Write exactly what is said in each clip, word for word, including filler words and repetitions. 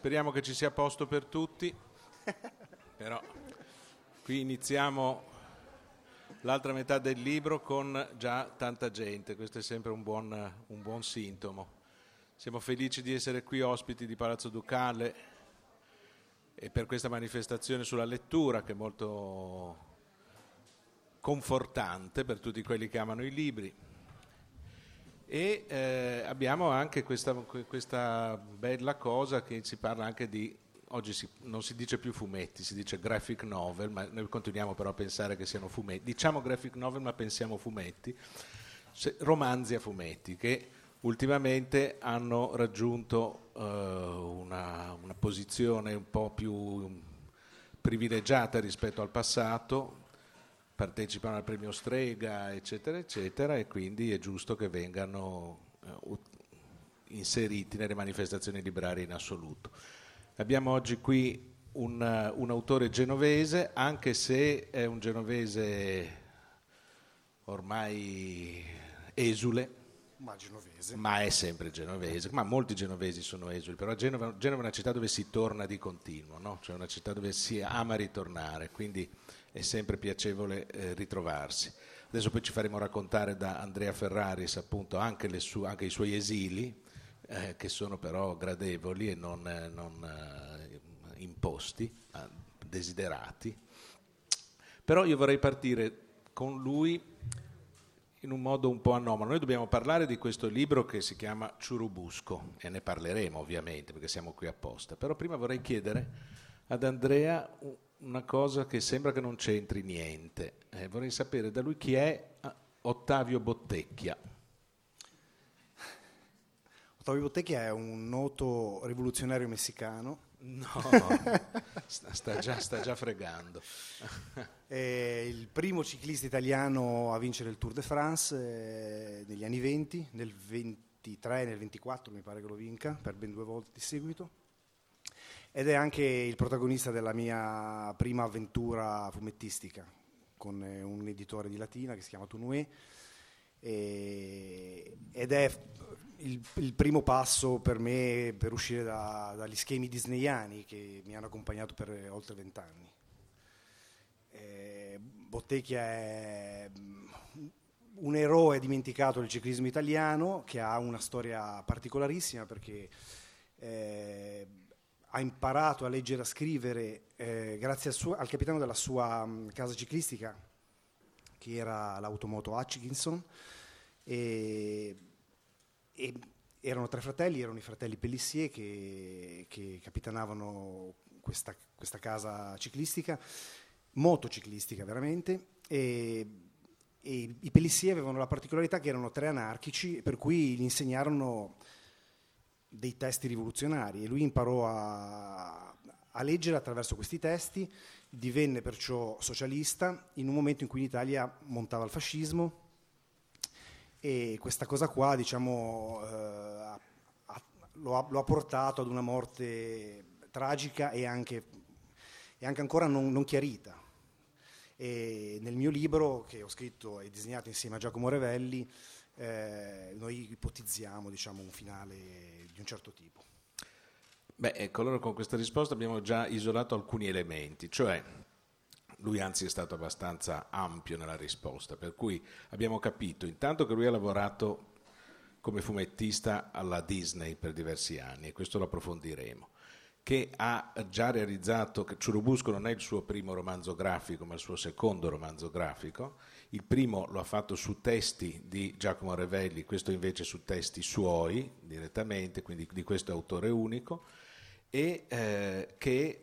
Speriamo che ci sia posto per tutti, però qui iniziamo l'altra metà del libro con già tanta gente, questo è sempre un buon, un buon sintomo. Siamo felici di essere qui ospiti di Palazzo Ducale e per questa manifestazione sulla lettura che è molto confortante per tutti quelli che amano i libri. E eh, abbiamo anche questa, questa bella cosa che si parla anche di, oggi si, non si dice più fumetti, si dice graphic novel, ma noi continuiamo però a pensare che siano fumetti, diciamo graphic novel ma pensiamo fumetti, romanzi a fumetti che ultimamente hanno raggiunto uh, una, una posizione un po' più privilegiata rispetto al passato, partecipano al premio Strega, eccetera, eccetera, e quindi è giusto che vengano uh, inseriti nelle manifestazioni librarie in assoluto. Abbiamo oggi qui un, uh, un autore genovese, anche se è un genovese ormai esule, ma genovese. Ma è sempre genovese, ma molti genovesi sono esuli, però Genova, Genova è una città dove si torna di continuo, no? Cioè una città dove si ama ritornare, quindi è sempre piacevole eh, ritrovarsi. Adesso poi ci faremo raccontare da Andrea Ferraris appunto anche, le su, anche i suoi esili, eh, che sono però gradevoli e non, eh, non eh, imposti, eh, desiderati. Però io vorrei partire con lui in un modo un po' anomalo. Noi dobbiamo parlare di questo libro che si chiama Ciurubusco e ne parleremo ovviamente perché siamo qui apposta, però prima vorrei chiedere ad Andrea una cosa che sembra che non c'entri niente. Eh, vorrei sapere da lui chi è Ottavio Bottecchia. Ottavio Bottecchia è un noto rivoluzionario messicano. No, sta, sta, già, sta già fregando. È il primo ciclista italiano a vincere il Tour de France eh, negli anni venti, nel ventitré e nel ventiquattro mi pare che lo vinca, per ben due volte di seguito. Ed è anche il protagonista della mia prima avventura fumettistica con un editore di Latina che si chiama Tunue, e, ed è il, il primo passo per me per uscire da, dagli schemi disneyani che mi hanno accompagnato per oltre vent'anni. Eh, Bottecchia è un eroe dimenticato del ciclismo italiano che ha una storia particolarissima perché eh, ha imparato a leggere e a scrivere eh, grazie al, suo, al capitano della sua um, casa ciclistica, che era l'Automoto Hutchinson, e, e erano tre fratelli, erano i fratelli Pellissier che, che capitanavano questa, questa casa ciclistica, motociclistica veramente, e, e i Pellissier avevano la particolarità che erano tre anarchici, per cui gli insegnarono dei testi rivoluzionari e lui imparò a, a leggere attraverso questi testi, divenne perciò socialista in un momento in cui in Italia montava il fascismo, e questa cosa qua diciamo eh, ha, ha, lo, ha, lo ha portato ad una morte tragica e anche, e anche ancora non, non chiarita. E nel mio libro, che ho scritto e disegnato insieme a Giacomo Revelli, eh, noi ipotizziamo diciamo, un finale di un certo tipo. Beh, ecco, allora con questa risposta abbiamo già isolato alcuni elementi, cioè lui anzi è stato abbastanza ampio nella risposta, per cui abbiamo capito intanto che lui ha lavorato come fumettista alla Disney per diversi anni, e questo lo approfondiremo, che ha già realizzato, che Ciurubusco non è il suo primo romanzo grafico, ma il suo secondo romanzo grafico. Il primo lo ha fatto su testi di Giacomo Revelli, questo invece su testi suoi direttamente, quindi di questo autore unico, e eh, che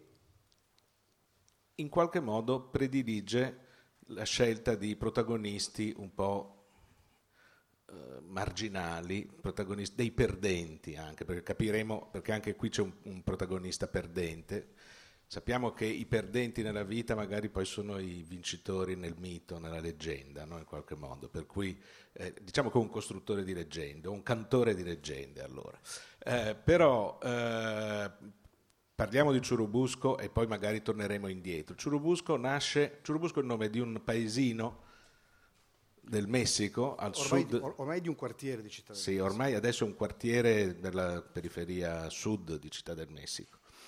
in qualche modo predilige la scelta di protagonisti un po' eh, marginali, protagonisti, dei perdenti anche, perché capiremo, perché anche qui c'è un, un protagonista perdente. Sappiamo che i perdenti nella vita magari poi sono i vincitori nel mito, nella leggenda, no? In qualche modo, per cui eh, diciamo che è un costruttore di leggende, un cantore di leggende allora. Eh, però eh, parliamo di Ciurubusco e poi magari torneremo indietro. Ciurubusco nasce, Ciurubusco è il nome di un paesino del Messico al ormai, sud. Or, ormai di un quartiere di Città del sì, Messico. Ormai adesso è un quartiere della periferia sud di Città del Messico.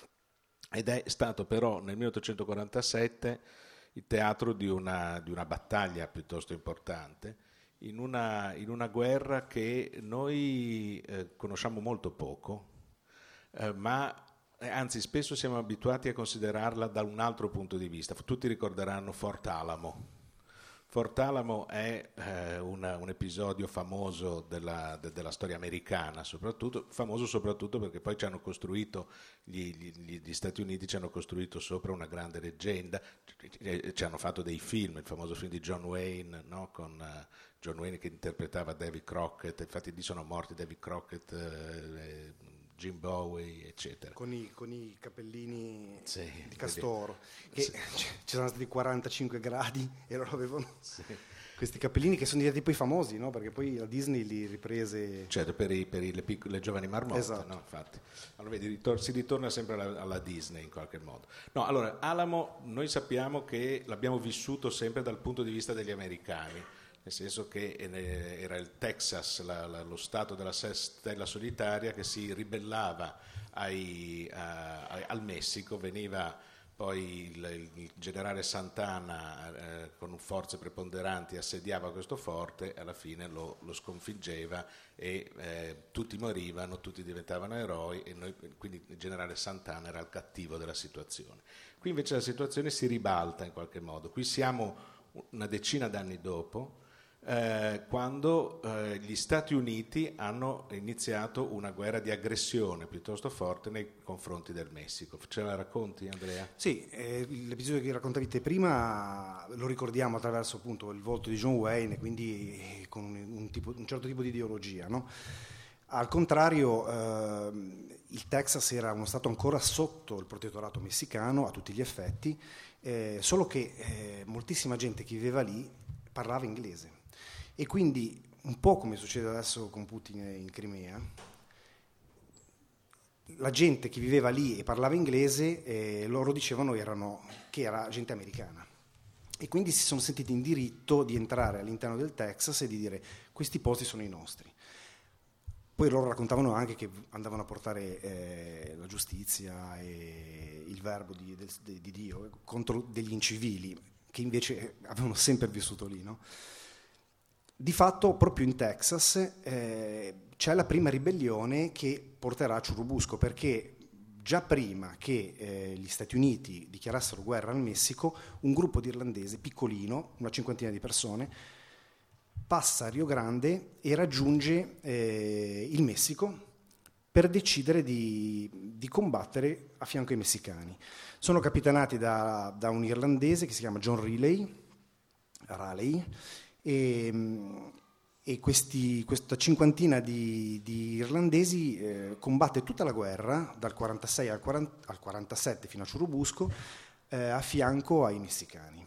ed è stato però nel milleottocentoquarantasette il teatro di una, di una battaglia piuttosto importante, in una, in una guerra che noi eh, conosciamo molto poco, eh, ma eh, anzi spesso siamo abituati a considerarla da un altro punto di vista. Tutti ricorderanno Fort Alamo. Fort Alamo è eh, una, un episodio famoso della, de, della storia americana, soprattutto, famoso soprattutto perché poi ci hanno costruito, gli, gli, gli Stati Uniti ci hanno costruito sopra una grande leggenda, ci, ci hanno fatto dei film, il famoso film di John Wayne, no? Con uh, John Wayne che interpretava Davy Crockett, infatti lì sono morti Davy Crockett, eh, Jim Bowie, eccetera. Con i, con i capellini sì, di castoro, vedi. che Sì. ci sono stati quarantacinque gradi e loro avevano sì. questi cappellini che sono diventati poi famosi, no? Perché poi la Disney li riprese... Certo, per, i, per i, le, piccole, le giovani marmotte, esatto. No? Infatti. Allora, vedi, ritor- si ritorna sempre alla, alla Disney in qualche modo. No, allora, Alamo noi sappiamo che l'abbiamo vissuto sempre dal punto di vista degli americani, nel senso che era il Texas, la, la, lo stato della stella solitaria che si ribellava ai, a, a, al Messico, veniva poi il, il generale Santana eh, con forze preponderanti assediava questo forte e alla fine lo, lo sconfiggeva e eh, tutti morivano, tutti diventavano eroi e noi, quindi il generale Santana era il cattivo della situazione. Qui invece la situazione si ribalta in qualche modo, qui siamo una decina d'anni dopo, Eh, quando eh, gli Stati Uniti hanno iniziato una guerra di aggressione piuttosto forte nei confronti del Messico. Ce la racconti, Andrea? Sì, eh, l'episodio che raccontavi te prima lo ricordiamo attraverso appunto il volto di John Wayne, quindi con un, un, tipo, un certo tipo di ideologia, no? Al contrario, eh, il Texas era uno stato ancora sotto il protettorato messicano a tutti gli effetti, eh, solo che eh, moltissima gente che viveva lì parlava inglese. E quindi, un po' come succede adesso con Putin in Crimea, la gente che viveva lì e parlava inglese, eh, loro dicevano erano, che era gente americana. E quindi si sono sentiti in diritto di entrare all'interno del Texas e di dire questi posti sono i nostri. Poi loro raccontavano anche che andavano a portare eh, la giustizia e il verbo di, di, di Dio contro degli incivili, che invece avevano sempre vissuto lì, no? Di fatto proprio in Texas eh, c'è la prima ribellione che porterà a Churubusco, perché già prima che eh, gli Stati Uniti dichiarassero guerra al Messico, un gruppo di irlandesi piccolino, una cinquantina di persone, passa a Rio Grande e raggiunge eh, il Messico per decidere di, di combattere a fianco ai messicani. Sono capitanati da, da un irlandese che si chiama John Raleigh, Raleigh E, e questi, questa cinquantina di, di irlandesi eh, combatte tutta la guerra dal quarantasei al, quaranta, al quarantasette fino a Churubusco eh, a fianco ai messicani.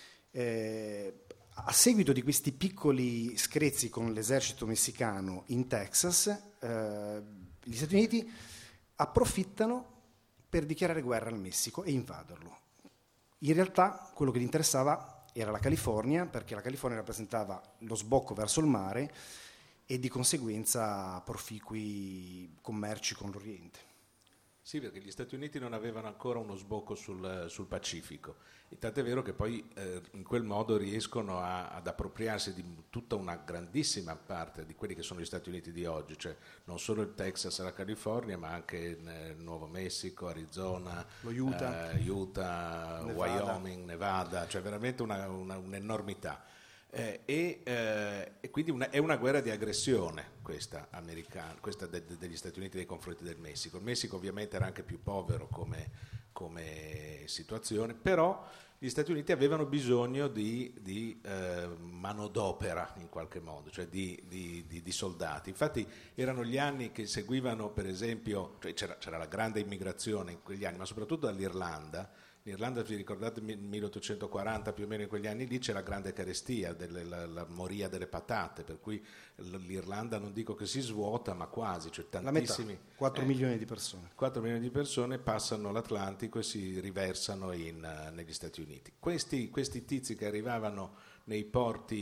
Eh, a seguito di questi piccoli screzi con l'esercito messicano in Texas, eh, gli Stati Uniti approfittano per dichiarare guerra al Messico e invaderlo. In realtà quello che gli interessava era la California, perché la California rappresentava lo sbocco verso il mare e di conseguenza proficui commerci con l'Oriente. Sì, perché gli Stati Uniti non avevano ancora uno sbocco sul, sul Pacifico, e tant'è vero che poi eh, in quel modo riescono a, ad appropriarsi di tutta una grandissima parte di quelli che sono gli Stati Uniti di oggi, cioè non solo il Texas e la California, ma anche il Nuovo Messico, Arizona, lo Utah, eh, Utah Nevada. Wyoming, Nevada, cioè veramente una, una, un'enormità. Eh, e, eh, e quindi una, è una guerra di aggressione questa americana, questa de, de, degli Stati Uniti nei confronti del Messico. Il Messico ovviamente era anche più povero come, come situazione, però gli Stati Uniti avevano bisogno di, di eh, manodopera in qualche modo, cioè di, di, di, di soldati. Infatti erano gli anni che seguivano, per esempio, cioè c'era, c'era la grande immigrazione in quegli anni, ma soprattutto dall'Irlanda. L'Irlanda, vi ricordate, nel milleottocentoquaranta più o meno in quegli anni lì c'è la grande carestia, delle, la, la moria delle patate, per cui l'Irlanda non dico che si svuota, ma quasi, cioè tantissimi... La metà, quattro eh, milioni di persone. quattro milioni di persone passano l'Atlantico e si riversano in, uh, negli Stati Uniti. Questi, questi tizi che arrivavano nei porti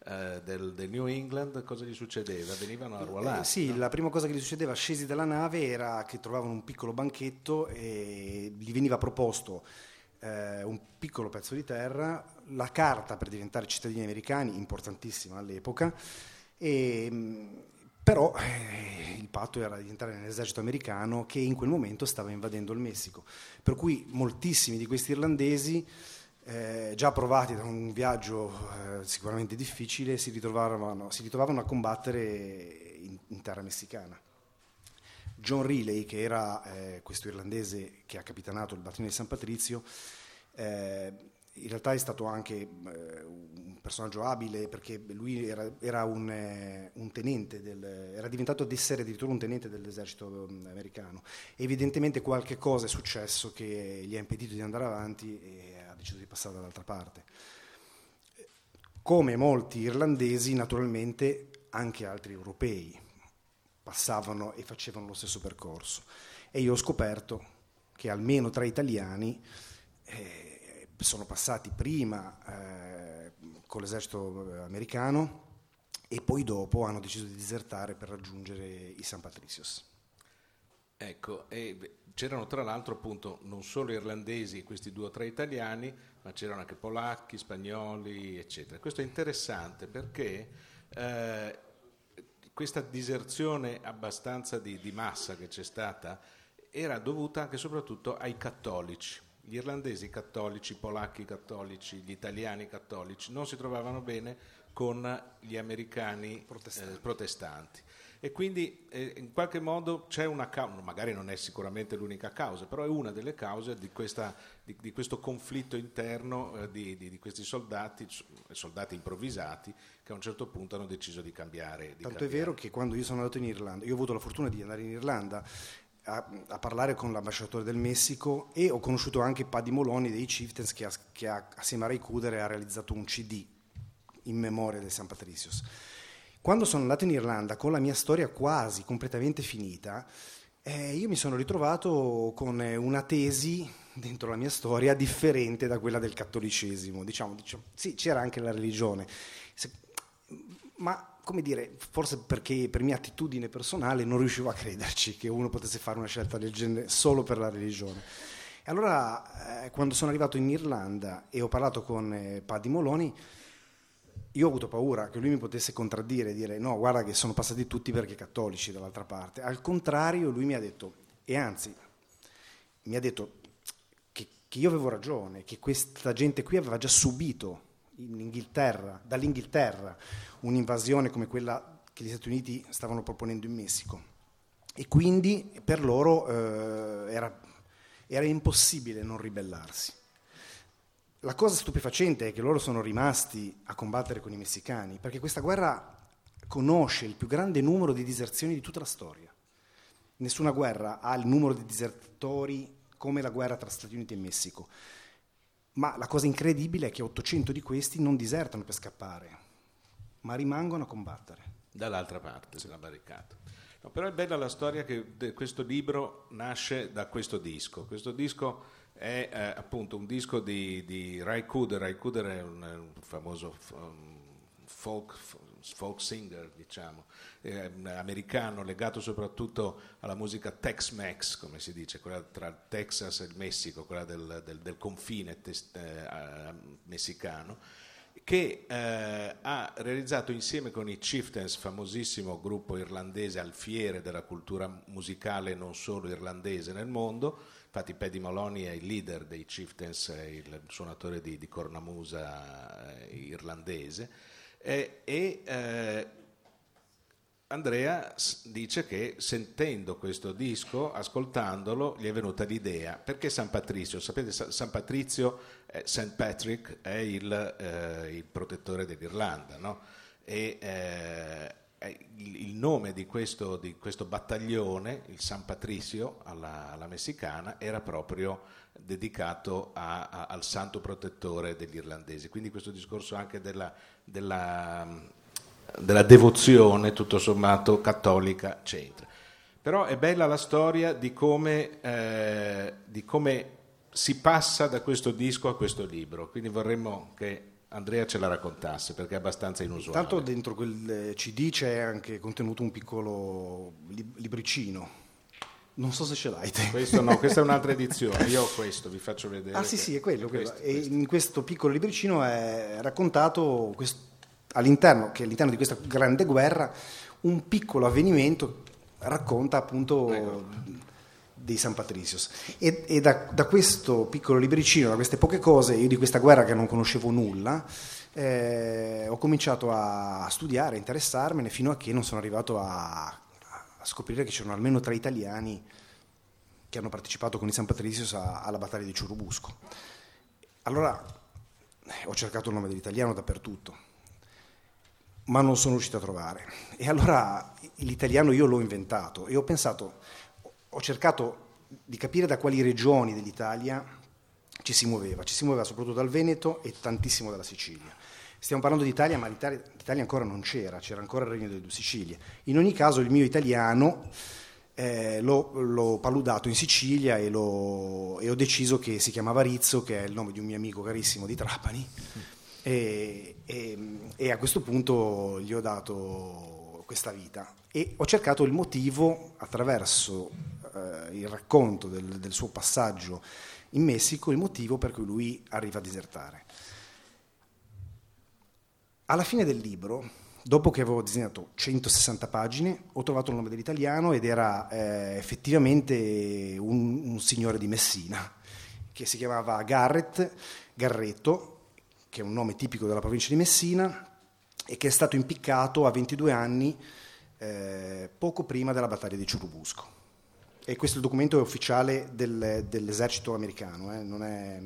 eh, del, del New England, cosa gli succedeva? Venivano arruolati? Eh, sì, no? La prima cosa che gli succedeva scesi dalla nave era che trovavano un piccolo banchetto e gli veniva proposto eh, un piccolo pezzo di terra, la carta per diventare cittadini americani, importantissima all'epoca, e, mh, però eh, il patto era di entrare nell'esercito americano che in quel momento stava invadendo il Messico, per cui moltissimi di questi irlandesi, Eh, già provati da un viaggio eh, sicuramente difficile, si ritrovavano, si ritrovavano a combattere in, in terra messicana. John Riley, che era eh, questo irlandese che ha capitanato il battaglione di San Patrizio, eh, in realtà è stato anche eh, un personaggio abile, perché lui era, era un, eh, un tenente, del, era diventato ad essere addirittura un tenente dell'esercito americano. Evidentemente qualche cosa è successo che gli ha impedito di andare avanti e ha deciso di passare dall'altra parte. Come molti irlandesi, naturalmente anche altri europei passavano e facevano lo stesso percorso. E io ho scoperto che almeno tre italiani eh, sono passati prima eh, con l'esercito americano e poi dopo hanno deciso di disertare per raggiungere i San Patricios. Ecco, e c'erano tra l'altro appunto non solo irlandesi, questi due o tre italiani, ma c'erano anche polacchi, spagnoli, eccetera. Questo è interessante perché eh, questa diserzione abbastanza di, di massa che c'è stata era dovuta anche e soprattutto ai cattolici. Gli irlandesi cattolici, i polacchi cattolici, gli italiani cattolici non si trovavano bene con gli americani protestanti, eh, protestanti. E quindi eh, in qualche modo c'è una causa, magari non è sicuramente l'unica causa, però è una delle cause di, questa, di, di questo conflitto interno eh, di, di, di questi soldati, soldati improvvisati che a un certo punto hanno deciso di cambiare. Di Tanto cambiare. è vero che quando io sono andato in Irlanda, io ho avuto la fortuna di andare in Irlanda a, a parlare con l'ambasciatore del Messico e ho conosciuto anche Paddy Moloney dei Chieftains che, ha, che ha, assieme a Ray Cooder ha realizzato un C D in memoria dei San Patricios. Quando sono andato in Irlanda con la mia storia quasi completamente finita, eh, io mi sono ritrovato con una tesi dentro la mia storia differente da quella del cattolicesimo. Diciamo, diciamo sì, c'era anche la religione, se, ma come dire, forse perché per mia attitudine personale non riuscivo a crederci che uno potesse fare una scelta del genere solo per la religione. E allora, eh, quando sono arrivato in Irlanda e ho parlato con eh, Paddy Moloney, io ho avuto paura che lui mi potesse contraddire e dire no, guarda che sono passati tutti perché cattolici dall'altra parte. Al contrario, lui mi ha detto, e anzi, mi ha detto che, che io avevo ragione, che questa gente qui aveva già subito in Inghilterra, dall'Inghilterra un'invasione come quella che gli Stati Uniti stavano proponendo in Messico. E quindi per loro eh, era, era impossibile non ribellarsi. La cosa stupefacente è che loro sono rimasti a combattere con i messicani, perché questa guerra conosce il più grande numero di diserzioni di tutta la storia. Nessuna guerra ha il numero di disertori come la guerra tra Stati Uniti e Messico. Ma la cosa incredibile è che ottocento di questi non disertano per scappare, ma rimangono a combattere. Dall'altra parte della barricata. No, però è bella la storia che questo libro nasce da questo disco. Questo disco è eh, appunto un disco di, di Ray Cooder. Ray Cooder è un, un famoso um, folk, folk singer, diciamo, eh, americano, legato soprattutto alla musica Tex-Mex, come si dice, quella tra il Texas e il Messico, quella del, del, del confine tes, eh, messicano, che eh, ha realizzato insieme con i Chieftains, famosissimo gruppo irlandese alfiere della cultura musicale non solo irlandese nel mondo. Infatti Paddy Moloney è il leader dei Chieftains, è il suonatore di, di cornamusa eh, irlandese, e, e eh, Andrea dice che sentendo questo disco, ascoltandolo, gli è venuta l'idea. Perché San Patrizio? Sapete, San Patrizio, eh, Saint Patrick, è il, eh, il protettore dell'Irlanda, no? E eh, il, il nome di questo, di questo battaglione, il San Patricio, alla, alla messicana, era proprio dedicato a, a, al santo protettore degli irlandesi. Quindi questo discorso anche della... della della devozione tutto sommato cattolica c'entra. Però è bella la storia di come, eh, di come si passa da questo disco a questo libro, quindi vorremmo che Andrea ce la raccontasse, perché è abbastanza inusuale. Intanto dentro quel C D c'è anche contenuto un piccolo libricino. Non so se ce l'hai te. Questo no, questa è un'altra edizione, io ho questo, vi faccio vedere. Ah sì sì, è quello, quello. Questo, E questo. in questo piccolo libricino è raccontato questo, all'interno, che all'interno di questa grande guerra, un piccolo avvenimento racconta appunto Ecco. dei San Patricios. E, e da, da questo piccolo libricino, da queste poche cose, io di questa guerra che non conoscevo nulla, eh, ho cominciato a studiare, a interessarmene, fino a che non sono arrivato a a scoprire che c'erano almeno tre italiani che hanno partecipato con i San Patricios a, alla battaglia di Churubusco. Allora eh, ho cercato il nome dell'italiano dappertutto, ma non sono riuscito a trovare. E allora l'italiano io l'ho inventato e ho pensato, ho cercato di capire da quali regioni dell'Italia ci si muoveva. Ci si muoveva soprattutto dal Veneto e tantissimo dalla Sicilia. Stiamo parlando d'Italia, ma l'Italia, l'Italia ancora non c'era, c'era ancora il Regno delle Due Sicilie. In ogni caso il mio italiano eh, l'ho, l'ho paludato in Sicilia e, l'ho, e ho deciso che si chiamava Rizzo, che è il nome di un mio amico carissimo di Trapani, e, e, e a questo punto gli ho dato questa vita. E ho cercato il motivo, attraverso eh, il racconto del, del suo passaggio in Messico, il motivo per cui lui arriva a disertare. Alla fine del libro, dopo che avevo disegnato centosessanta pagine, ho trovato il nome dell'italiano ed era eh, effettivamente un, un signore di Messina, che si chiamava Garrett, Garretto, che è un nome tipico della provincia di Messina, e che è stato impiccato a ventidue anni, eh, poco prima della battaglia di Churubusco. E questo è il documento ufficiale del, dell'esercito americano, eh, non, è,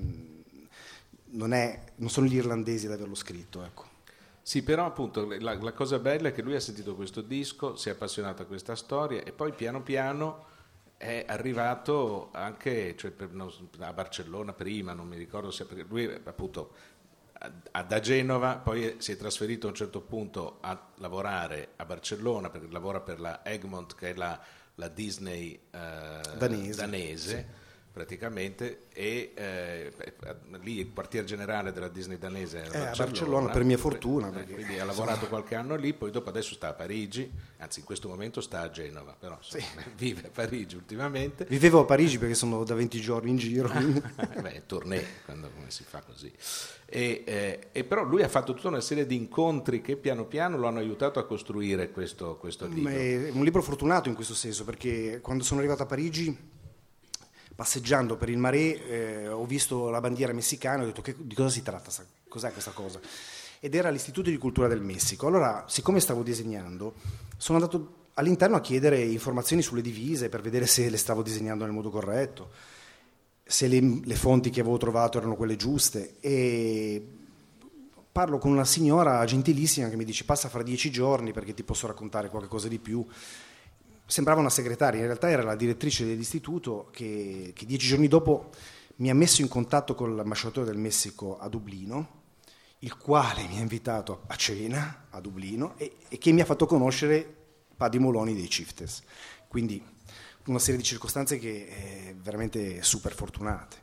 non, è, non sono gli irlandesi ad averlo scritto, ecco. Sì, però appunto la, la cosa bella è che lui ha sentito questo disco, si è appassionato a questa storia e poi piano piano è arrivato anche, cioè, per, no, a Barcellona prima, non mi ricordo se, perché lui appunto a, da Genova poi si è trasferito a un certo punto a lavorare a Barcellona, perché lavora per la Egmont, che è la, la Disney eh, danese, danese sì. Praticamente, e eh, lì il quartier generale della Disney danese era eh, Barcellona, a Barcellona, per mia fortuna, eh, perché, quindi ha lavorato qualche anno lì, poi dopo adesso sta a Parigi, anzi in questo momento sta a Genova, però insomma, sì. Vive a Parigi ultimamente. Vivevo a Parigi perché sono da venti giorni in giro. Beh, tournée, quando come si fa così. E, eh, e però lui ha fatto tutta una serie di incontri che piano piano lo hanno aiutato a costruire questo, questo libro. È un libro fortunato in questo senso, perché quando sono arrivato a Parigi, passeggiando per il Marais, eh, ho visto la bandiera messicana e ho detto che, di cosa si tratta, cos'è questa cosa? Ed era l'Istituto di Cultura del Messico. Allora, siccome stavo disegnando, sono andato all'interno a chiedere informazioni sulle divise per vedere se le stavo disegnando nel modo corretto, se le, le fonti che avevo trovato erano quelle giuste, e parlo con una signora gentilissima che mi dice passa fra dieci giorni perché ti posso raccontare qualche cosa di più. Sembrava una segretaria, in realtà era la direttrice dell'istituto che, che dieci giorni dopo mi ha messo in contatto con l'ambasciatore del Messico a Dublino, il quale mi ha invitato a cena a Dublino e, e che mi ha fatto conoscere Paddy Moloney dei Chieftains. Quindi una serie di circostanze che è veramente super fortunate.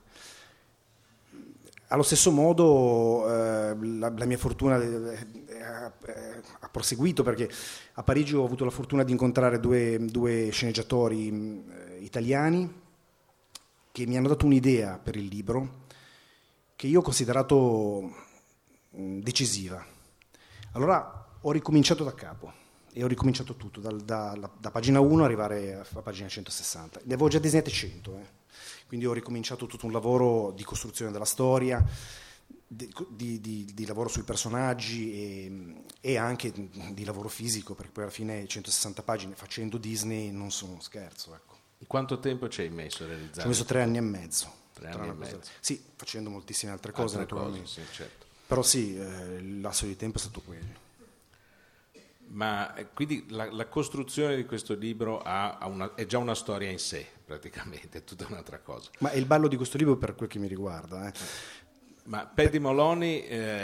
Allo stesso modo eh, la, la mia fortuna eh, eh, ha proseguito, perché a Parigi ho avuto la fortuna di incontrare due, due sceneggiatori eh, italiani che mi hanno dato un'idea per il libro che io ho considerato mh, decisiva. Allora ho ricominciato da capo e ho ricominciato tutto, dal, da, da, da pagina uno arrivare a, a pagina centosessanta. Ne avevo già disegnate cento, eh. Quindi ho ricominciato tutto un lavoro di costruzione della storia, di, di, di, di lavoro sui personaggi e, e anche di lavoro fisico, perché poi alla fine centosessanta pagine facendo Disney non sono uno scherzo. Ecco. Quanto tempo ci hai messo a realizzare? Ci ho messo tre anni e mezzo. Tre anni e mezzo. Sì, facendo moltissime altre cose, altre naturalmente. Cose, sì, certo. Però sì, eh, il lasso di tempo è stato quello. Ma quindi la, la costruzione di questo libro ha, ha una, è già una storia in sé, praticamente, è tutta un'altra cosa. Ma è il ballo di questo libro per quel che mi riguarda. Eh. Ma Paddy Moloney eh,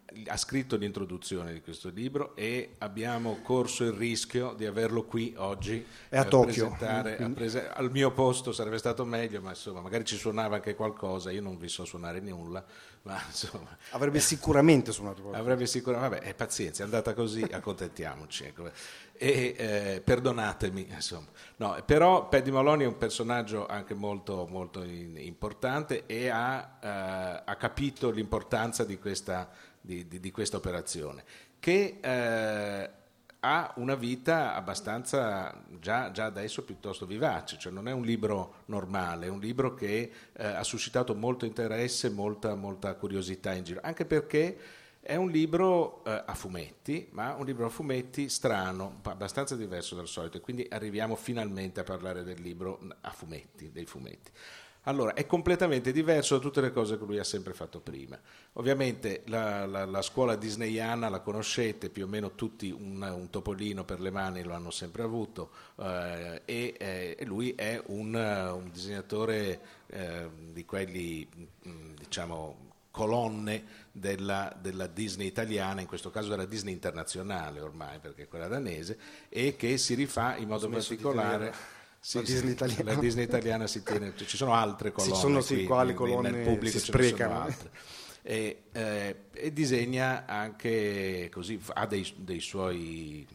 ha scritto l'introduzione di questo libro e abbiamo corso il rischio di averlo qui oggi a eh, Tokyo. presentare, a prese- al mio posto sarebbe stato meglio, ma insomma magari ci suonava anche qualcosa, io non vi so suonare nulla, ma insomma avrebbe sicuramente suonato qualcosa. avrebbe sicuramente, vabbè, è pazienza, è andata così, accontentiamoci, ecco. E eh, perdonatemi, insomma. No, però Paddy Moloney è un personaggio anche molto, molto in, importante e ha, eh, ha capito l'importanza di questa, di, di, di questa operazione, che eh, ha una vita abbastanza già, già adesso piuttosto vivace, cioè non è un libro normale, è un libro che eh, ha suscitato molto interesse, molta, molta curiosità in giro, anche perché è un libro eh, a fumetti, ma un libro a fumetti strano, abbastanza diverso dal solito, e quindi arriviamo finalmente a parlare del libro a fumetti, dei fumetti. Allora, è completamente diverso da tutte le cose che lui ha sempre fatto prima. Ovviamente la, la, la scuola disneyana la conoscete, più o meno tutti un, un topolino per le mani lo hanno sempre avuto, eh, e, eh, e lui è un, un disegnatore eh, di quelli, diciamo, colonne della, della Disney italiana, in questo caso della Disney internazionale ormai, perché è quella danese, e che si rifà in modo particolare... Sì, la, Disney sì, la Disney italiana si tiene, ci sono altre colonne, ci sono, sì, qui, quali nel, colonne nel pubblico si ce ne sono sprecano. altre. E, eh, e disegna anche così, ha dei, dei suoi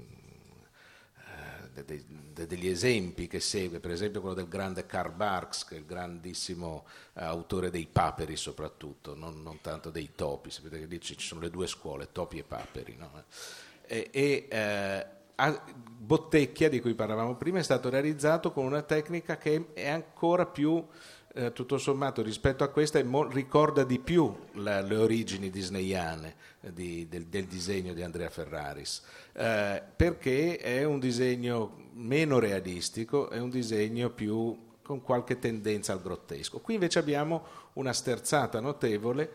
mh, dei, dei, degli esempi che segue, per esempio quello del grande Karl Barks, che è il grandissimo eh, autore dei paperi soprattutto, non, non tanto dei topi, sapete che lì ci sono le due scuole, topi e paperi, no? E, e eh, Bottecchia, di cui parlavamo prima, è stato realizzato con una tecnica che è ancora più, eh, tutto sommato, rispetto a questa, mo- ricorda di più la, le origini disneyane eh, di, del, del disegno di Andrea Ferraris, eh, perché è un disegno meno realistico, è un disegno più con qualche tendenza al grottesco. Qui invece abbiamo una sterzata notevole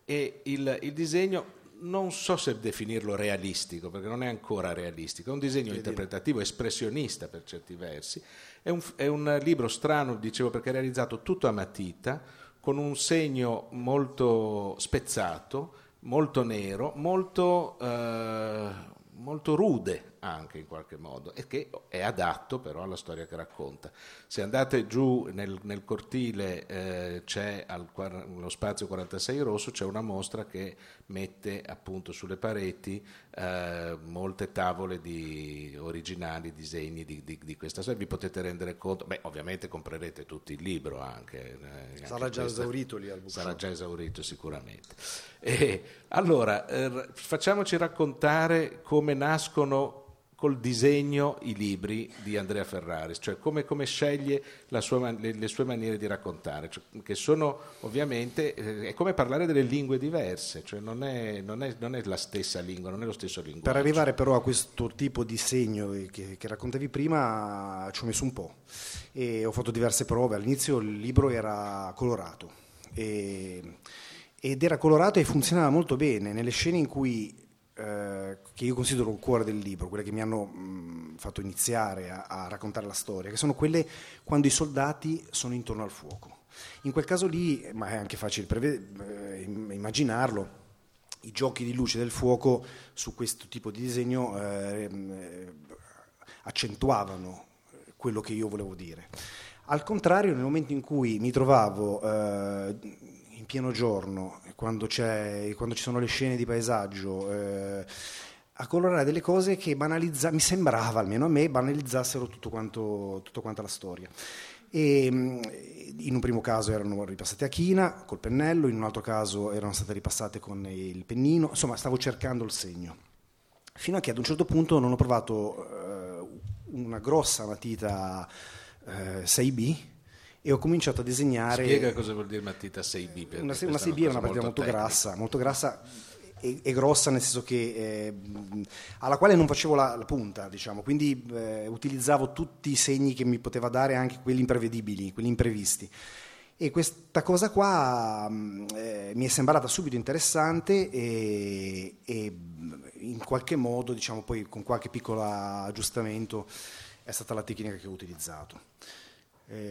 e il, il disegno... non so se definirlo realistico, perché non è ancora realistico, è un disegno interpretativo, espressionista per certi versi, è un, è un libro strano, dicevo, perché è realizzato tutto a matita, con un segno molto spezzato, molto nero, molto, eh, molto rude anche in qualche modo, e che è adatto però alla storia che racconta. Se andate giù nel, nel cortile, eh, c'è allo spazio quarantasei rosso, c'è una mostra che mette appunto sulle pareti eh, molte tavole di originali disegni di, di, di questa storia. Vi potete rendere conto, beh, ovviamente comprerete tutti il libro anche, eh, sarà anche già questa, esaurito lì al bookshop. sarà già esaurito sicuramente. E allora eh, facciamoci raccontare come nascono col disegno i libri di Andrea Ferraris, cioè come, come sceglie la sua, le, le sue maniere di raccontare, cioè, che sono ovviamente, eh, è come parlare delle lingue diverse, cioè non è, non, è, non è la stessa lingua, non è lo stesso linguaggio. Per arrivare però a questo tipo di segno che, che raccontavi prima ci ho messo un po' e ho fatto diverse prove. All'inizio il libro era colorato e, ed era colorato e funzionava molto bene nelle scene in cui che io considero il cuore del libro, quelle che mi hanno mh, fatto iniziare a, a raccontare la storia, che sono quelle quando i soldati sono intorno al fuoco. In quel caso lì, ma è anche facile preve- eh, immaginarlo, i giochi di luce del fuoco su questo tipo di disegno eh, eh, accentuavano quello che io volevo dire. Al contrario, nel momento in cui mi trovavo eh, in pieno giorno, quando, c'è, quando ci sono le scene di paesaggio, eh, a colorare delle cose che banalizza, mi sembrava, almeno a me, banalizzassero tutto quanto, tutto quanto la storia. E, in un primo caso erano ripassate a china col pennello, in un altro caso erano state ripassate con il pennino, insomma stavo cercando il segno. Fino a che ad un certo punto non ho provato eh, una grossa matita eh, sei B, e ho cominciato a disegnare. Spiega cosa vuol dire matita sei B. Una, una sei B è una partita molto, molto grassa, molto grassa e, e grossa, nel senso che eh, alla quale non facevo la, la punta, diciamo, quindi eh, utilizzavo tutti i segni che mi poteva dare, anche quelli imprevedibili, quelli imprevisti. E questa cosa qua eh, mi è sembrata subito interessante e, e in qualche modo, diciamo, poi con qualche piccolo aggiustamento è stata la tecnica che ho utilizzato.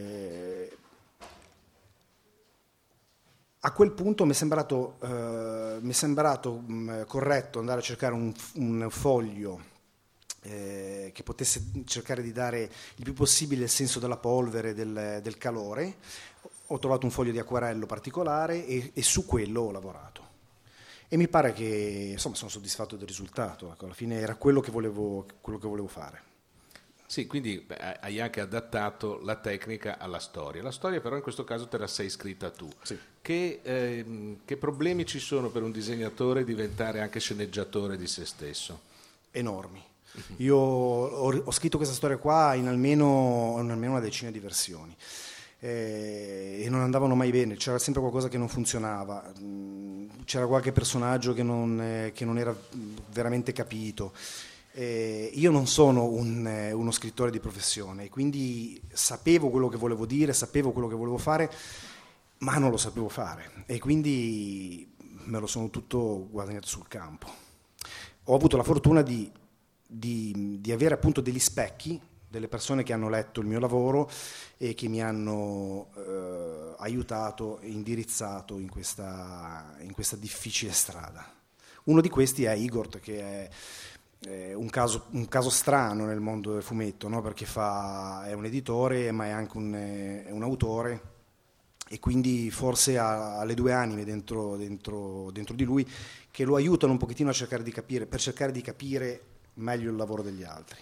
Eh, a quel punto mi è sembrato eh, mi è sembrato mh, corretto andare a cercare un, un foglio eh, che potesse cercare di dare il più possibile il senso della polvere, del, del calore. Ho trovato un foglio di acquarello particolare e, e su quello ho lavorato. E mi pare che insomma sono soddisfatto del risultato. Ecco, alla fine era quello che volevo, quello che volevo fare. Sì, quindi hai anche adattato la tecnica alla storia. La storia però in questo caso te la sei scritta tu. Sì. Che, eh, che problemi ci sono per un disegnatore diventare anche sceneggiatore di se stesso? Enormi. Io ho, ho scritto questa storia qua in almeno, in almeno una decina di versioni. Eh, e non andavano mai bene, c'era sempre qualcosa che non funzionava, c'era qualche personaggio che non, eh, che non era veramente capito. Eh, io non sono un, eh, uno scrittore di professione, quindi sapevo quello che volevo dire, sapevo quello che volevo fare, ma non lo sapevo fare e quindi me lo sono tutto guadagnato sul campo. Ho avuto la fortuna di, di, di avere appunto degli specchi, delle persone che hanno letto il mio lavoro e che mi hanno eh, aiutato e indirizzato in questa, in questa difficile strada. Uno di questi è Igor, che è eh, un, caso, un caso strano nel mondo del fumetto, no? Perché fa, è un editore ma è anche un, è un autore e quindi forse ha, ha le due anime dentro, dentro, dentro di lui che lo aiutano un pochettino a cercare di capire, per cercare di capire meglio il lavoro degli altri.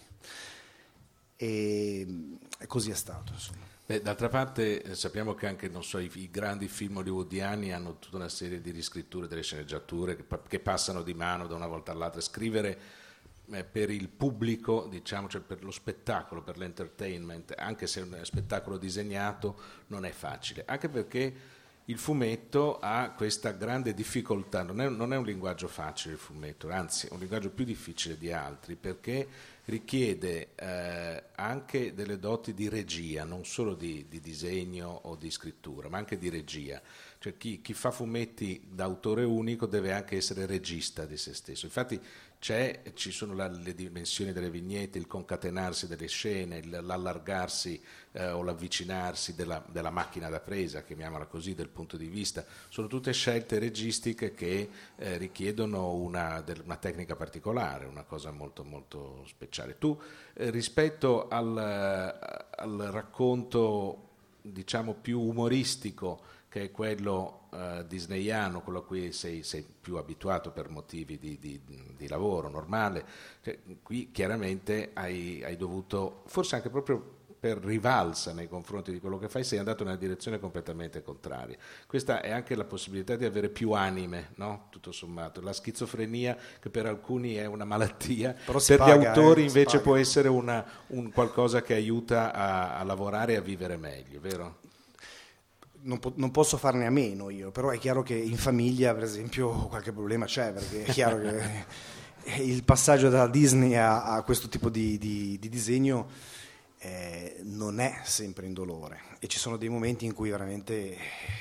E, e così è stato, insomma. Beh, d'altra parte eh, sappiamo che anche non so, i, i grandi film hollywoodiani hanno tutta una serie di riscritture delle sceneggiature che, che passano di mano da una volta all'altra. Scrivere eh, per il pubblico, diciamo, cioè per lo spettacolo, per l'entertainment, anche se è un spettacolo disegnato, non è facile, anche perché il fumetto ha questa grande difficoltà, non è, non è un linguaggio facile il fumetto, anzi è un linguaggio più difficile di altri perché richiede eh, anche delle doti di regia, non solo di, di disegno o di scrittura, ma anche di regia. Cioè chi, chi fa fumetti d'autore unico deve anche essere regista di se stesso. Infatti c'è, ci sono la, le dimensioni delle vignette, il concatenarsi delle scene, l'allargarsi eh, o l'avvicinarsi della, della macchina da presa, chiamiamola così, del punto di vista. Sono tutte scelte registiche che eh, richiedono una, del, una tecnica particolare, una cosa molto, molto speciale. Tu eh, rispetto al, al racconto, diciamo, più umoristico, che è quello uh, disneyano, quello a cui sei, sei più abituato per motivi di, di, di lavoro normale, cioè, qui chiaramente hai, hai dovuto, forse anche proprio per rivalsa nei confronti di quello che fai, sei andato in una direzione completamente contraria. Questa è anche la possibilità di avere più anime, no? Tutto sommato. La schizofrenia, che per alcuni è una malattia, però per paga, gli autori eh, invece può essere una, un qualcosa che aiuta a, a lavorare e a vivere meglio, vero? Non, po- non posso farne a meno io, però è chiaro che in famiglia, per esempio, qualche problema c'è, perché è chiaro che il passaggio da Disney a, a questo tipo di, di, di disegno eh, non è sempre indolore e ci sono dei momenti in cui veramente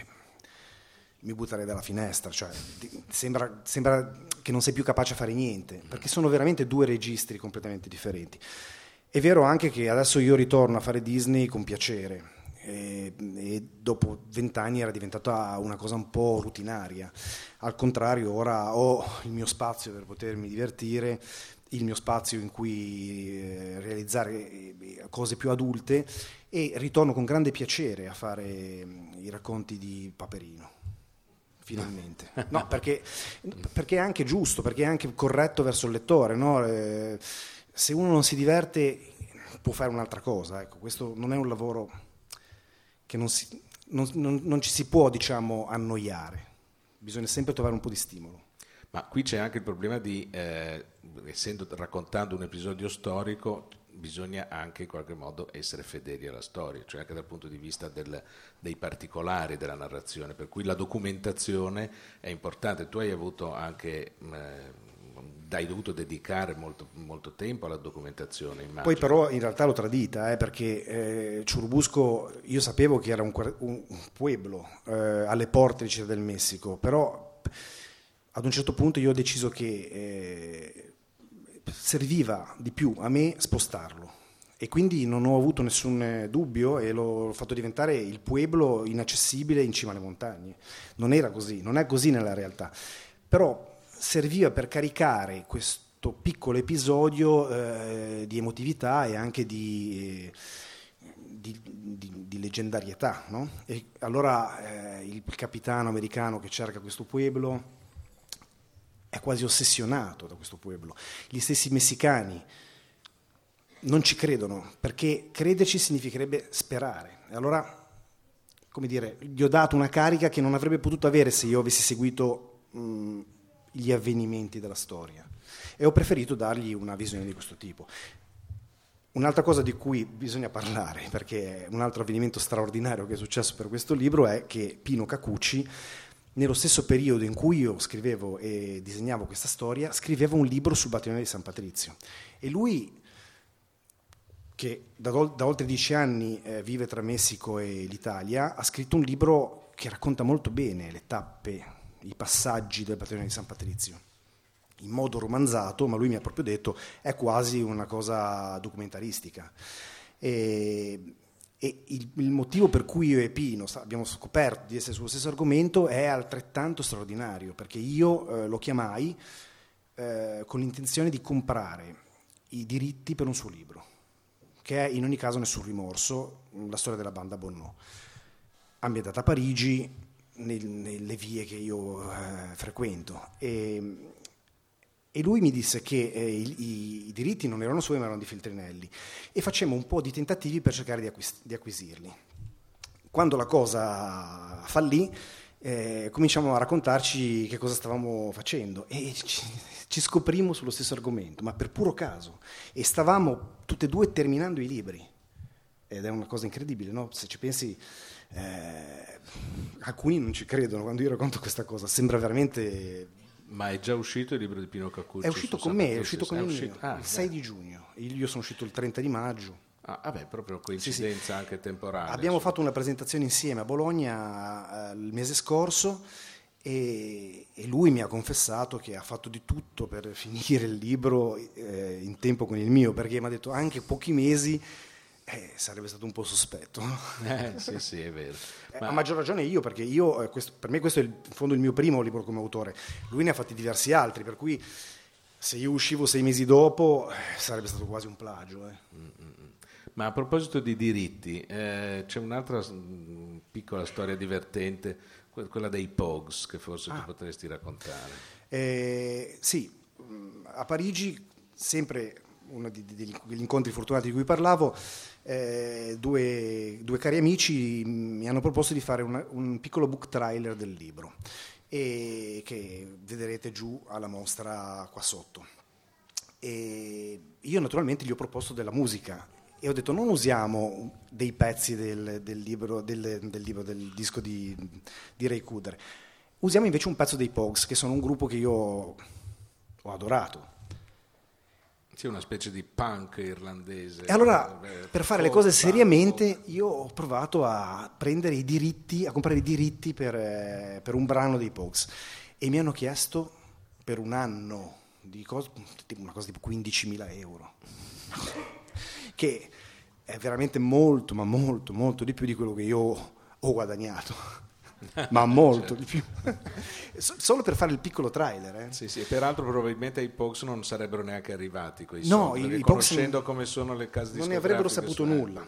mi butterei dalla finestra, cioè sembra, sembra che non sei più capace a fare niente, perché sono veramente due registri completamente differenti. È vero anche che adesso io ritorno a fare Disney con piacere, E, e dopo vent'anni era diventata una cosa un po' rutinaria. Al contrario, ora ho il mio spazio per potermi divertire, il mio spazio in cui eh, realizzare eh, cose più adulte e ritorno con grande piacere a fare eh, i racconti di Paperino. Finalmente. No, perché, perché è anche giusto, perché è anche corretto verso il lettore, no? Eh, se uno non si diverte può fare un'altra cosa, ecco, questo non è un lavoro che non, si, non, non, non ci si può, diciamo, annoiare, bisogna sempre trovare un po' di stimolo. Ma qui c'è anche il problema di, eh, essendo raccontando un episodio storico, bisogna anche in qualche modo essere fedeli alla storia, cioè anche dal punto di vista del, dei particolari della narrazione, per cui la documentazione è importante. Tu hai avuto anche... Eh, hai dovuto dedicare molto, molto tempo alla documentazione, immagino. Poi però in realtà l'ho tradita, eh, perché eh, Churubusco io sapevo che era un, un, un pueblo eh, alle porte di Città del Messico, però ad un certo punto io ho deciso che eh, serviva di più a me spostarlo e quindi non ho avuto nessun dubbio e l'ho fatto diventare il pueblo inaccessibile in cima alle montagne. Non era così, non è così nella realtà. però serviva per caricare questo piccolo episodio eh, di emotività e anche di, di, di, di leggendarietà, no? E allora eh, il capitano americano che cerca questo pueblo è quasi ossessionato da questo pueblo. Gli stessi messicani non ci credono, perché crederci significherebbe sperare. E allora, come dire, gli ho dato una carica che non avrebbe potuto avere se io avessi seguito mh, gli avvenimenti della storia. E ho preferito dargli una visione di questo tipo. Un'altra cosa di cui bisogna parlare, perché un altro avvenimento straordinario che è successo per questo libro, è che Pino Cacucci, nello stesso periodo in cui io scrivevo e disegnavo questa storia, scriveva un libro sul battaglione di San Patrizio. E lui, che da, da oltre dieci anni eh, vive tra Messico e l'Italia, ha scritto un libro che racconta molto bene le tappe, i passaggi del battaglione di San Patrizio, in modo romanzato, ma lui mi ha proprio detto è quasi una cosa documentaristica. E, e il, il motivo per cui io e Pino abbiamo scoperto di essere sullo stesso argomento è altrettanto straordinario, perché io eh, lo chiamai eh, con l'intenzione di comprare i diritti per un suo libro, che è in ogni caso Nessun rimorso, la storia della banda Bonnò, ambientata a Parigi, nel, nelle vie che io eh, frequento. E, E lui mi disse che eh, i, i diritti non erano suoi, ma erano di Feltrinelli, e facemmo un po' di tentativi per cercare di, acquist- di acquisirli. Quando la cosa fallì, eh, cominciamo a raccontarci che cosa stavamo facendo e ci, ci scoprimmo sullo stesso argomento, ma per puro caso. E stavamo tutte e due terminando i libri, ed è una cosa incredibile, no? Se ci pensi, eh, alcuni non ci credono quando io racconto questa cosa, sembra veramente... Ma è già uscito il libro di Pino Cacucci? È uscito con me, è uscito con è il uscito, mio, ah, il sei di giugno. Io sono uscito il trenta di maggio. Ah, vabbè, proprio coincidenza sì, sì. Anche temporale. Abbiamo insomma. fatto una presentazione insieme a Bologna eh, il mese scorso e, e lui mi ha confessato che ha fatto di tutto per finire il libro eh, in tempo con il mio, perché mi ha detto anche pochi mesi eh, sarebbe stato un po' sospetto. Eh, sì, sì, è vero. Ma... A maggior ragione io, perché io, eh, questo, per me questo è il, in fondo il mio primo libro come autore. Lui ne ha fatti diversi altri, per cui se io uscivo sei mesi dopo eh, sarebbe stato quasi un plagio. Eh. Ma a proposito di diritti, eh, c'è un'altra mh, piccola storia divertente, quella dei Pogues, che forse ah. ti potresti raccontare. Eh, sì, a Parigi, sempre uno di, di, degli incontri fortunati di cui parlavo, eh, due, due cari amici mi hanno proposto di fare una, un piccolo book trailer del libro, e che vedrete giù alla mostra qua sotto. E io naturalmente gli ho proposto della musica e ho detto non usiamo dei pezzi del, del, libro, del, del libro del disco di, di Ray Cooder, usiamo invece un pezzo dei Pogues, che sono un gruppo che io ho adorato. Sì, una specie di punk irlandese. E allora, eh, per fare le cose seriamente, io ho provato a prendere i diritti, a comprare i diritti per, eh, per un brano dei Pogues, e mi hanno chiesto per un anno di cos- una cosa tipo quindicimila euro, che è veramente molto, ma molto, molto di più di quello che io ho guadagnato. Ma molto certo. di più. Solo per fare il piccolo trailer. Eh. Sì, sì. E peraltro probabilmente ai Pogues non sarebbero neanche arrivati quei no, soldi, i, i conoscendo come sono le case discografiche. Non ne avrebbero saputo sono... nulla.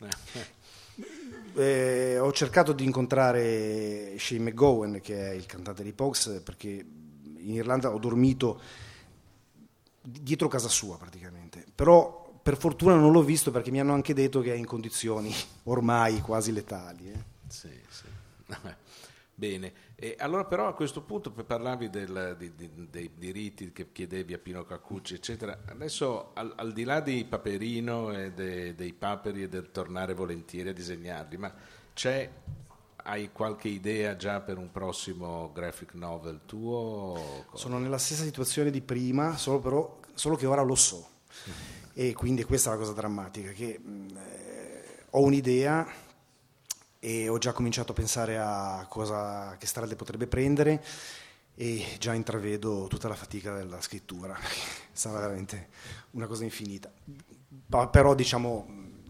Eh, ho cercato di incontrare Shane McGowan, che è il cantante dei Pogues, perché in Irlanda ho dormito dietro casa sua praticamente. Però per fortuna non l'ho visto, perché mi hanno anche detto che è in condizioni ormai quasi letali. Eh. Sì, sì. Bene, e allora però a questo punto parlavi del, di, di, dei diritti che chiedevi a Pino Cacucci eccetera, adesso al, al di là di Paperino e de, dei paperi e del tornare volentieri a disegnarli, ma c'è, hai qualche idea già per un prossimo graphic novel tuo? Sono nella stessa situazione di prima, solo, però, solo che ora lo so, mm. e quindi questa è la cosa drammatica, che eh, ho un'idea e ho già cominciato a pensare a cosa, che strade potrebbe prendere, e già intravedo tutta la fatica della scrittura, sarà veramente una cosa infinita. Però diciamo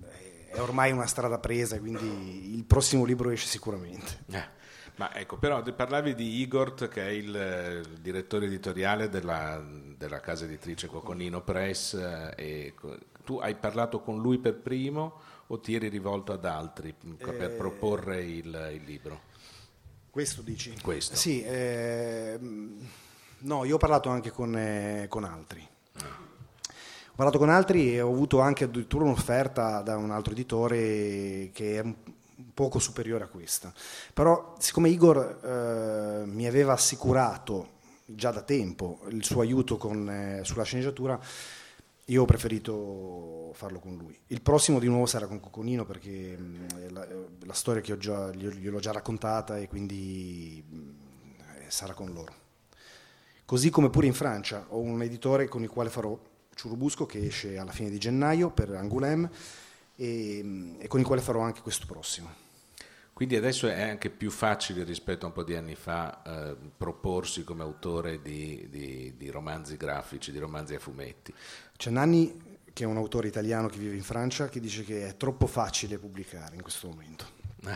è ormai una strada presa, quindi il prossimo libro esce sicuramente. Eh. Ma ecco, però parlavi di Igor, che è il, il direttore editoriale della, della casa editrice Coconino Press, e tu hai parlato con lui per primo o ti eri rivolto ad altri per eh, proporre il, il libro? Questo dici? Questo. Sì, eh, no, io ho parlato anche con, eh, con altri. Eh. Ho parlato con altri e ho avuto anche addirittura un'offerta da un altro editore che è un poco superiore a questa, però siccome Igor eh, mi aveva assicurato già da tempo il suo aiuto con, eh, sulla sceneggiatura, io ho preferito farlo con lui. Il prossimo di nuovo sarà con Coconino, perché mh, la, la storia che ho già, gliel'ho già raccontata e quindi mh, sarà con loro. Così come pure in Francia ho un editore con il quale farò Ciurubusco, che esce alla fine di gennaio per Angoulême, E, e con il quale farò anche questo prossimo. Quindi adesso è anche più facile rispetto a un po' di anni fa eh, proporsi come autore di, di, di romanzi grafici, di romanzi a fumetti. C'è Nanni, che è un autore italiano che vive in Francia, che dice che è troppo facile pubblicare in questo momento. Eh.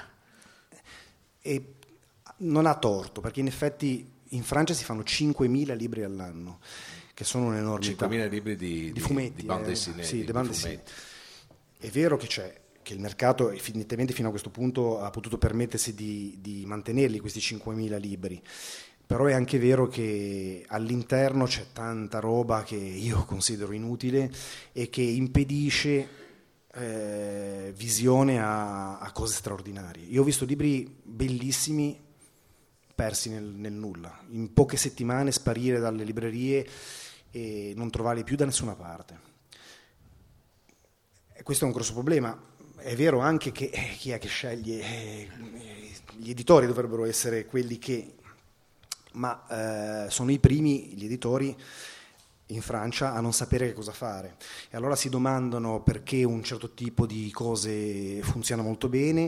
E non ha torto, perché in effetti in Francia si fanno cinquemila libri all'anno, che sono un'enormità. cinquemila libri di, di fumetti, di bande eh, dessinée, sì, di, di bande di fumetti. È vero che c'è, che il mercato evidentemente fino a questo punto ha potuto permettersi di, di mantenerli questi cinquemila libri, però è anche vero che all'interno c'è tanta roba che io considero inutile e che impedisce eh, visione a, a cose straordinarie. Io ho visto libri bellissimi persi nel, nel nulla, in poche settimane sparire dalle librerie e non trovarli più da nessuna parte. Questo è un grosso problema. È vero anche che eh, chi è che sceglie? Eh, gli editori dovrebbero essere quelli che, ma eh, sono i primi, gli editori in Francia, a non sapere che cosa fare. E allora si domandano perché un certo tipo di cose funziona molto bene,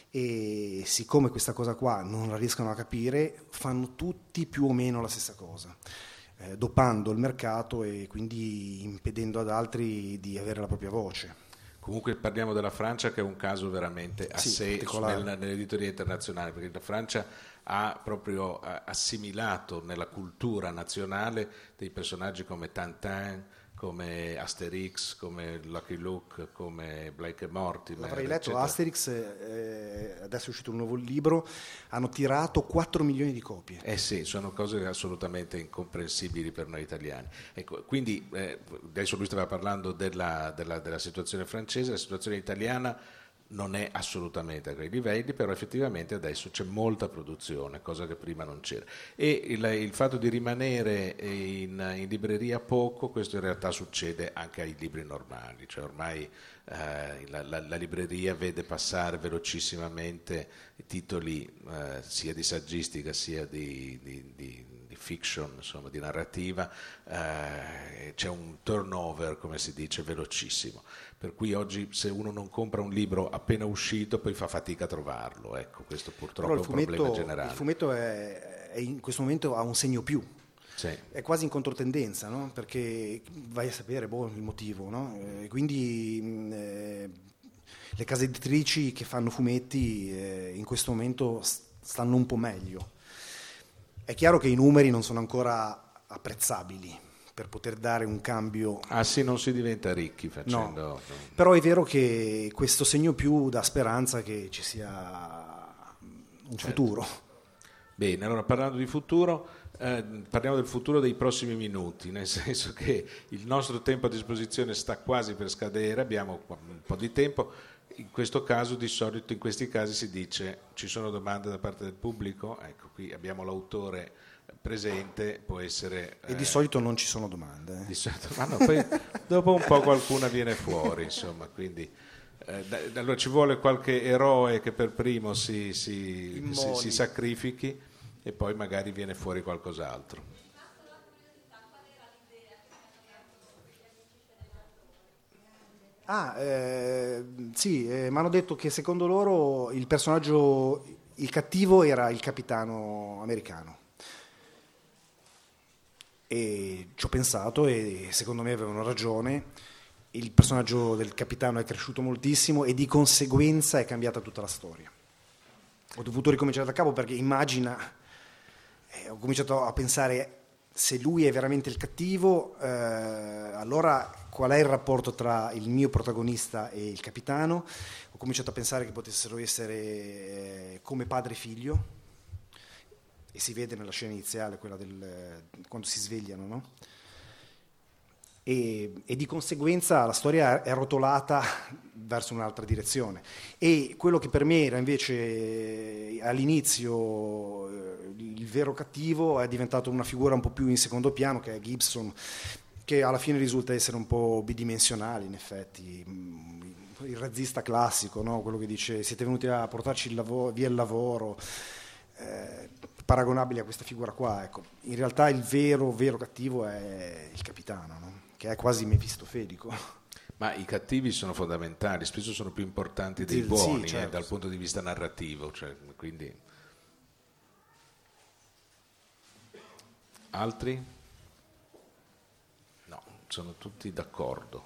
e siccome questa cosa qua non la riescono a capire, fanno tutti più o meno la stessa cosa, eh, dopando il mercato e quindi impedendo ad altri di avere la propria voce. Comunque parliamo della Francia, che è un caso veramente a sì, sé nel, nell'editoria internazionale, perché la Francia ha proprio assimilato nella cultura nazionale dei personaggi come Tintin, come Asterix, come Lucky Luke, come Blake e Mortimer. L'avrei letto, eccetera. Asterix, eh, adesso è uscito un nuovo libro, hanno tirato quattro milioni di copie. Eh sì, sono cose assolutamente incomprensibili per noi italiani. Ecco, quindi eh, adesso lui stava parlando della, della, della situazione francese, la situazione italiana non è assolutamente a quei livelli, però effettivamente adesso c'è molta produzione, cosa che prima non c'era. E il, il fatto di rimanere in, in libreria poco, questo in realtà succede anche ai libri normali, cioè ormai eh, la, la, la libreria vede passare velocissimamente i titoli eh, sia di saggistica sia di, di, di, di fiction, insomma di narrativa, eh, c'è un turnover, come si dice, velocissimo. Per cui oggi se uno non compra un libro appena uscito poi fa fatica a trovarlo, ecco, questo purtroppo è un fumetto, problema generale. Il fumetto è, è in questo momento ha un segno più, sì. È quasi in controtendenza, no? Perché vai a sapere boh, il motivo, no? E quindi eh, le case editrici che fanno fumetti eh, in questo momento stanno un po' meglio. È chiaro che i numeri non sono ancora apprezzabili per poter dare un cambio. Ah sì, non si diventa ricchi facendo. No. Però è vero che questo segno più dà speranza che ci sia un certo. futuro. Bene, allora parlando di futuro, eh, parliamo del futuro dei prossimi minuti, nel senso che il nostro tempo a disposizione sta quasi per scadere, abbiamo un po' di tempo. In questo caso, di solito in questi casi si dice: ci sono domande da parte del pubblico? Ecco, qui abbiamo l'autore presente, può essere... E eh, di solito non ci sono domande. Eh. Di solito, ma no, poi dopo un po' qualcuna viene fuori, insomma, quindi... Eh, da, allora ci vuole qualche eroe che per primo si, si, si, si sacrifichi e poi magari viene fuori qualcos'altro. Ah, eh, sì, eh, mi hanno detto che secondo loro il personaggio, il cattivo era il capitano americano. E ci ho pensato e secondo me avevano ragione, il personaggio del capitano è cresciuto moltissimo e di conseguenza è cambiata tutta la storia. Ho dovuto ricominciare da capo perché immagina, eh, ho cominciato a pensare se lui è veramente il cattivo, eh, allora qual è il rapporto tra il mio protagonista e il capitano. Ho cominciato a pensare che potessero essere eh, come padre e figlio, e si vede nella scena iniziale, quella del quando si svegliano, no? E, e di conseguenza la storia è rotolata verso un'altra direzione, e quello che per me era invece all'inizio il vero cattivo è diventato una figura un po' più in secondo piano, che è Gibson, che alla fine risulta essere un po' bidimensionale in effetti, il razzista classico, no? Quello che dice siete venuti a portarci il lavoro, via il lavoro, eh, paragonabile a questa figura qua. Ecco, in realtà il vero, vero cattivo è il capitano, no? Che è quasi mefistofelico. Ma i cattivi sono fondamentali, spesso sono più importanti dei Sì, buoni, certo. eh, dal punto di vista narrativo, cioè, quindi... Altri? No, sono tutti d'accordo.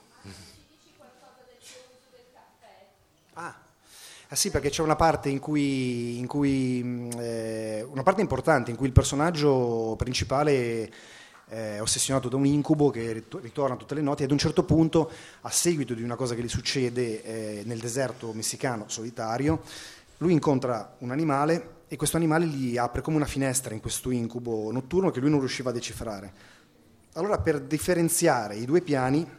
Ah. Ah sì, perché c'è una parte in cui, in cui eh, una parte importante in cui il personaggio principale è ossessionato da un incubo che ritorna tutte le notti, e ad un certo punto, a seguito di una cosa che gli succede eh, nel deserto messicano solitario, lui incontra un animale e questo animale gli apre come una finestra in questo incubo notturno che lui non riusciva a decifrare. Allora, per differenziare i due piani,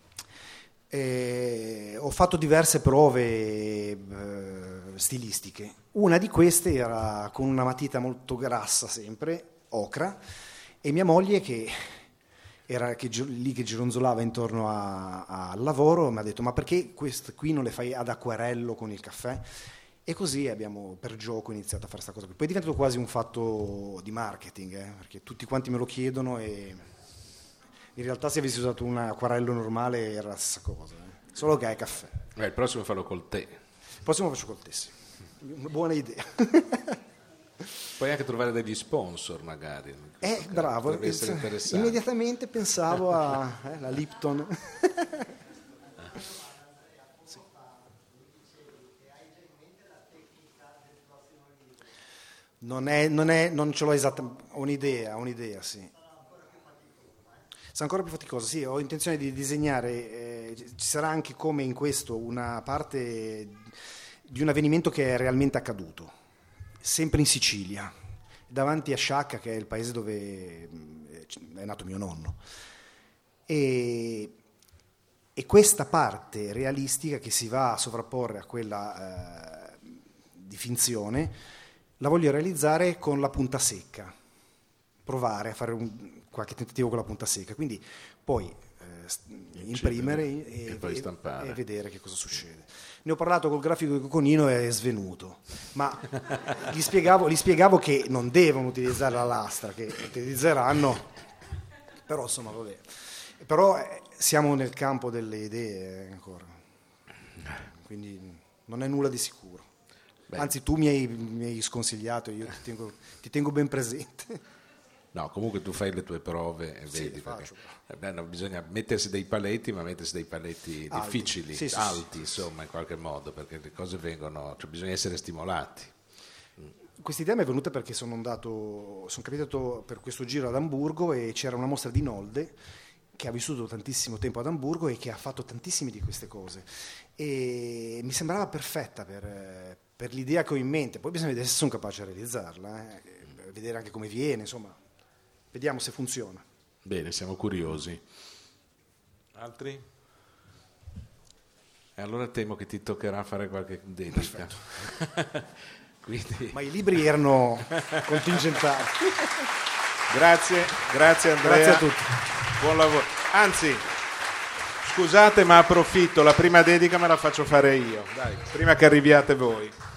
Eh, ho fatto diverse prove eh, stilistiche. Una di queste era con una matita molto grassa, sempre ocra, e mia moglie che era che, lì che gironzolava intorno a, a, al lavoro mi ha detto: ma perché questo qui non le fai ad acquerello con il caffè? E così abbiamo per gioco iniziato a fare questa cosa qui. Poi è diventato quasi un fatto di marketing, eh, perché tutti quanti me lo chiedono, e in realtà se avessi usato un acquarello normale era la stessa cosa, eh. Solo che è caffè. Eh, il prossimo farò col tè. Il prossimo faccio col tè, sì. Una buona idea. Puoi anche trovare degli sponsor magari. Eh, bravo. Potrebbe essere interessante. Immediatamente pensavo alla eh, Lipton. Sì. Non, è, non, è, non ce l'ho esattamente, ho un'idea, ho un'idea, sì. Sarà ancora più faticoso, sì, ho intenzione di disegnare, eh, ci sarà anche come in questo una parte di un avvenimento che è realmente accaduto, sempre in Sicilia, davanti a Sciacca, che è il paese dove è nato mio nonno. E, e questa parte realistica che si va a sovrapporre a quella eh, di finzione, la voglio realizzare con la punta secca, provare a fare un... qualche tentativo con la punta secca, quindi poi eh, imprimere e, e, poi stampare. e vedere che cosa succede. Ne ho parlato col grafico di Coconino e è svenuto, ma gli spiegavo, gli spiegavo che non devono utilizzare la lastra, che utilizzeranno, però insomma vabbè. Però eh, siamo nel campo delle idee ancora, quindi non è nulla di sicuro. Beh. Anzi, tu mi hai, mi hai sconsigliato, io ti tengo, ti tengo ben presente. No, comunque tu fai le tue prove e sì, vedi, perché, eh, beh, no, bisogna mettersi dei paletti, ma mettersi dei paletti alti. difficili, sì, sì, alti, sì, insomma, in qualche modo, perché le cose vengono, cioè bisogna essere stimolati. Questa idea mi è venuta perché sono andato, sono capitato per questo giro ad Amburgo e c'era una mostra di Nolde che ha vissuto tantissimo tempo ad Amburgo e che ha fatto tantissime di queste cose, e mi sembrava perfetta per, per l'idea che ho in mente. Poi bisogna vedere se sono capace a realizzarla, eh, vedere anche come viene, insomma. Vediamo se funziona. Bene, siamo curiosi. Altri? E allora temo che ti toccherà fare qualche dedica. Quindi... Ma i libri erano contingentati. Grazie, grazie Andrea. Grazie a tutti. Buon lavoro. Anzi, scusate ma approfitto, la prima dedica me la faccio fare io, dai, prima che arriviate voi.